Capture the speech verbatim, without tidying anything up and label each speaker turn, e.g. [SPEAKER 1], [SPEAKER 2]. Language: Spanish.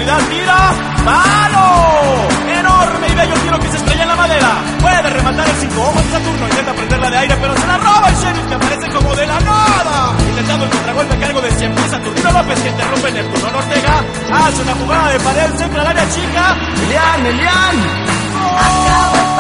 [SPEAKER 1] profundidad, tira, ¡palo! Enorme y bello tiro que se estrella en la madera. Puede rematar el cinco ojos de Saturno, intenta prenderla de aire, pero se la roba el sheriff, que aparece como de la nada. Intentando el contragolpe a cargo de cien pies Saturnino López, que interrumpe Neptuno Ortega. Hace una jugada de pared, centra al área chica. Elian, Elian.
[SPEAKER 2] Acabo